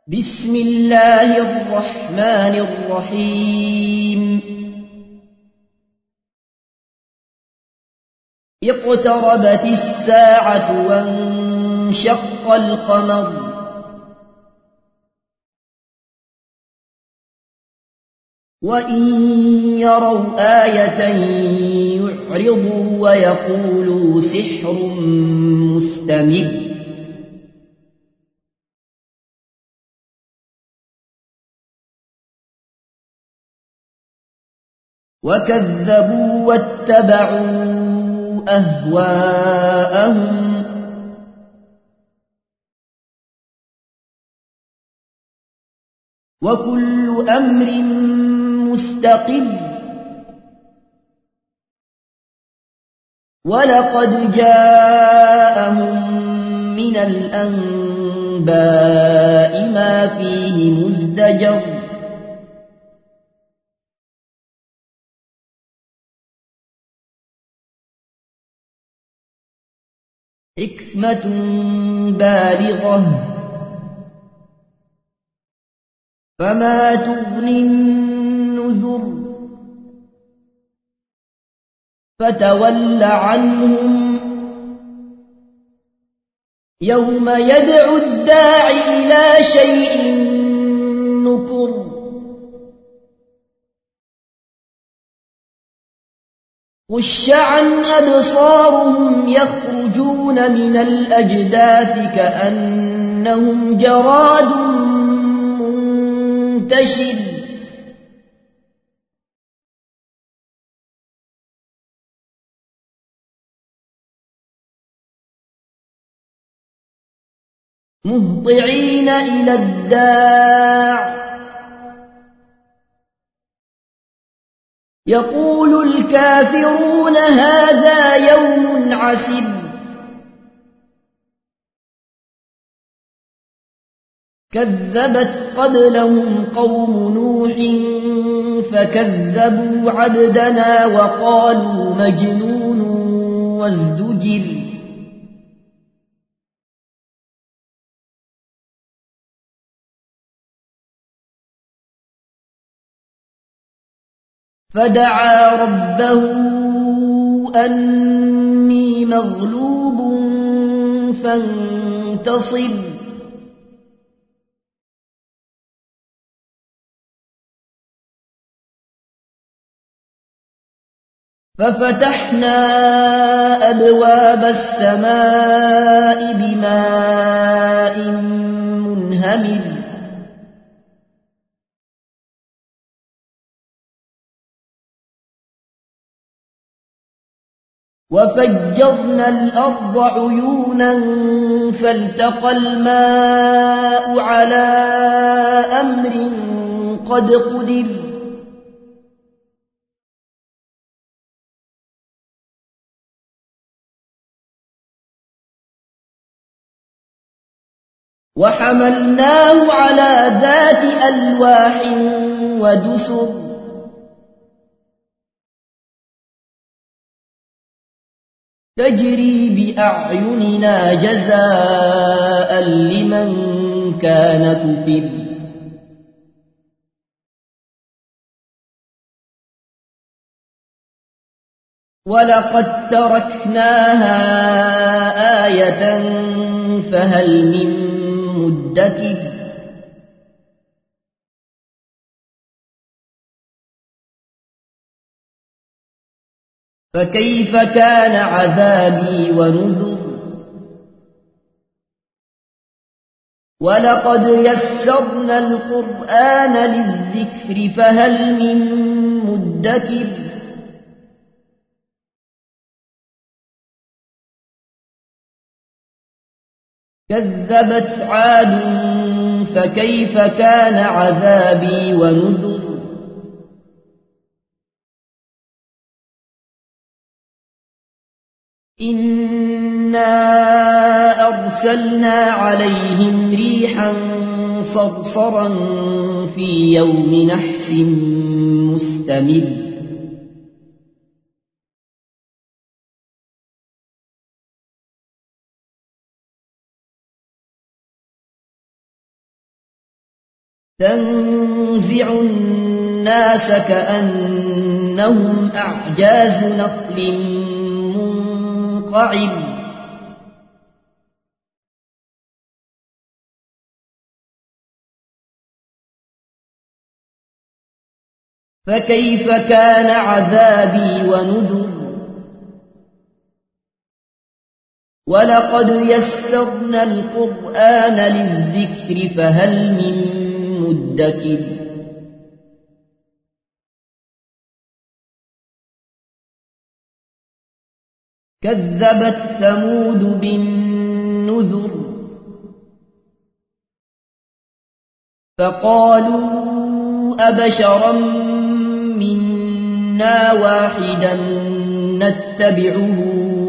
بسم الله الرحمن الرحيم اقتربت الساعة وانشق القمر وإن يروا آية يعرضوا ويقولوا سحر مستمر وكذبوا واتبعوا أهواءهم وكل أمر مستقر ولقد جاءهم من الأنباء ما فيه مزدجر حكمة بالغة فما تغني النذر فتول عنهم يوم يدعو الداع إلى شيء نكر خش عن أبصارهم يخرجون من الأجداث كأنهم جراد منتشر مهطعين إلى الداع يقول الكافرون هذا يوم عسر كذبت قبلهم قوم نوح فكذبوا عبدنا وقالوا مجنون وازدجر فدعا ربه أني مغلوب فانتصر ففتحنا أبواب السماء بماء منهمر وفجرنا الأرض عيونا فالتقى الماء على أمر قد قدر وحملناه على ذات ألواح ودسر تجري بأعيننا جزاء لمن كان كفر ولقد تركناها آية فهل من مدكر فكيف كان عذابي ونذر ولقد يسرنا القرآن للذكر فهل من مدكر كذبت عاد فكيف كان عذابي ونذر إنا أرسلنا عليهم ريحا صرصرا في يوم نحس مستمر تنزع الناس كأنهم أعجاز نخل منقعر فكيف كان عذابي ونذر ولقد يسرنا القرآن للذكر فهل من مدكر كذبت ثمود بالنذر فقالوا أبشرا منا واحدا نتبعه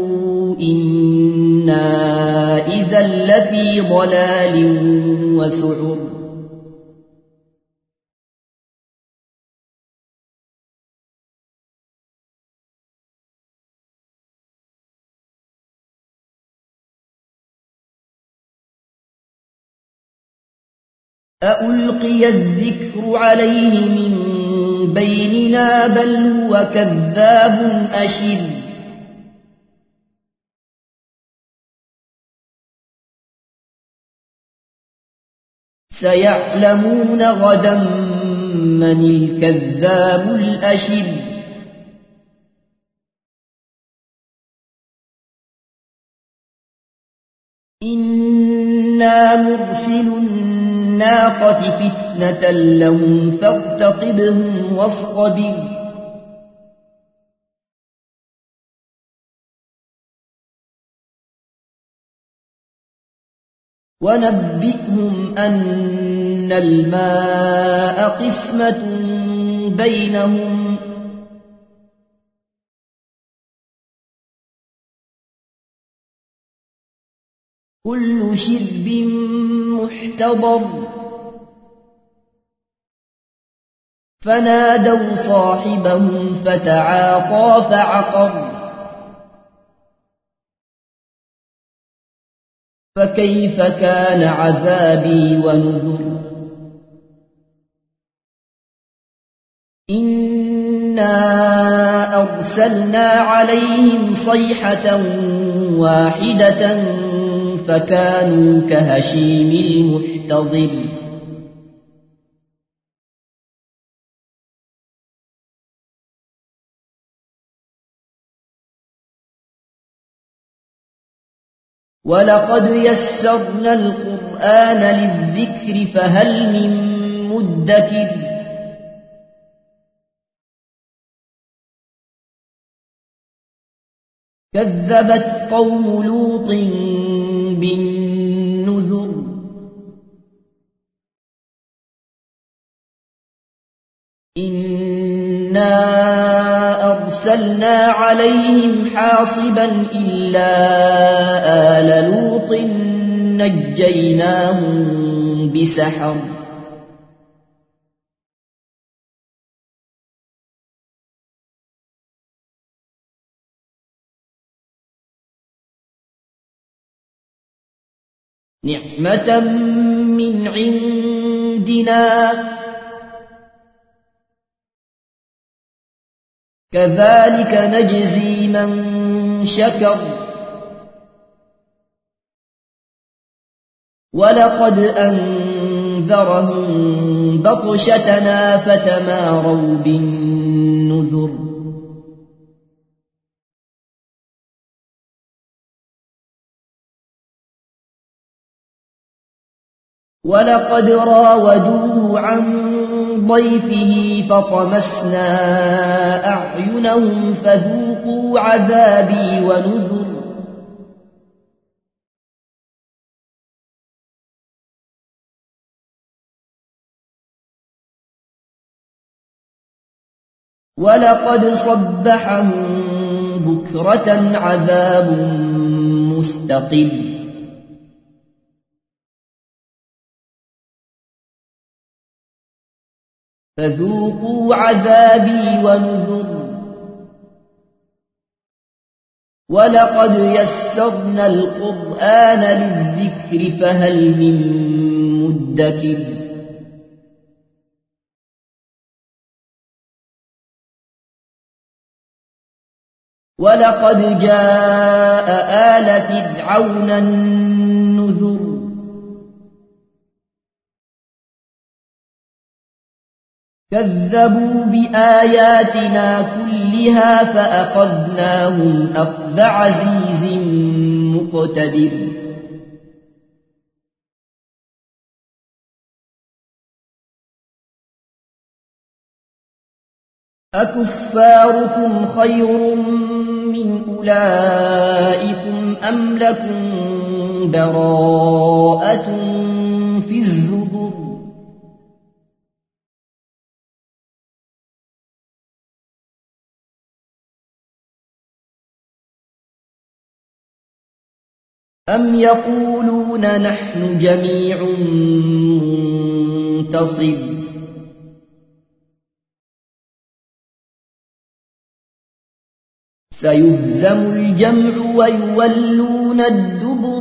إنا إذا لفي ضلال وسعر أألقي الذكر عليه من بيننا بل هو كذاب أشر سيعلمون غدا من الكذاب الأشر إنا مرسل الناقة فتنة لهم فارتقبهم واصطبر ونبئهم أن الماء قسمة بينهم كل شرب محتضر فنادوا صاحبهم فتعاطى فعقر فكيف كان عذابي ونذر إنا أرسلنا عليهم صيحة واحدة فكانوا كهشيم المحتضر ولقد يسرنا القرآن للذكر فهل من مدكر كذبت قوم لوط بالنذر إنا أرسلنا عليهم حاصبا إلا آل لوط نجيناهم بسحر نعمة من عندنا كذلك نجزي من شكر ولقد أنذرهم بطشتنا فتماروا بالنذر ولقد راودوه عن ضيفه فطمسنا أعينهم فذوقوا عذابي ونذر ولقد صبحهم بكرة عذاب مستقر فذوقوا عذابي ونذر ولقد يسرنا القرآن للذكر فهل من مدكر ولقد جاء آل فرعون النذر كذبوا بآياتنا كلها فأخذناهم أخذ عزيز مقتدر أكفاركم خير من أولئكم أم لكم براءة في الزبر أم يقولون نحن جميع منتصر سيهزم الجمع ويولون الدبر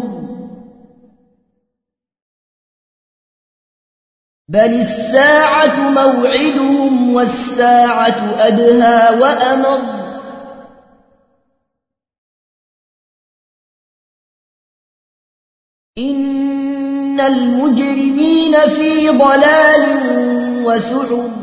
بل الساعة موعدهم والساعة أدهى وأمر إن المجرمين في ضلال وسعر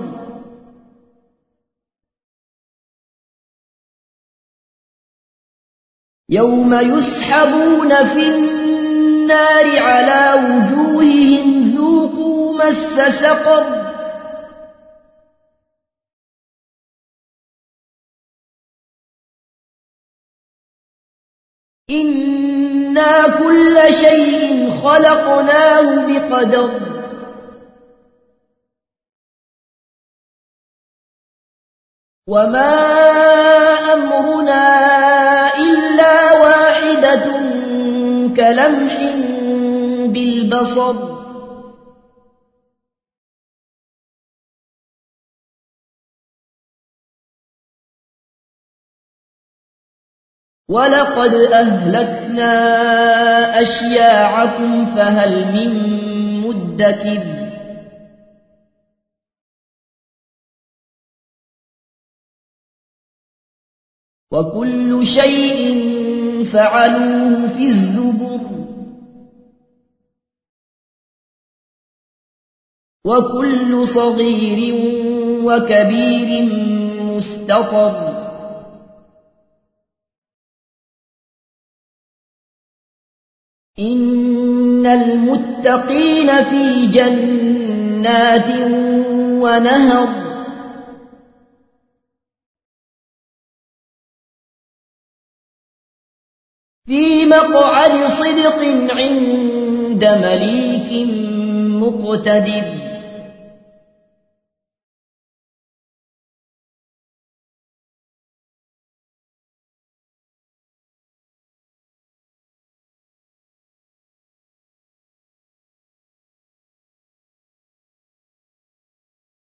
يوم يسحبون في النار على وجوههم ذوقوا مس سقر إنا كل شيء خلقناه بقدر وما أمرنا إلا واحدة كلمح بالبصر ولقد أهلكنا أشياعكم فهل من مدكر وكل شيء فعلوه في الزبر وكل صغير وكبير مستطر إن المتقين في جنات ونهر في مقعد صدق عند مليك مقتدر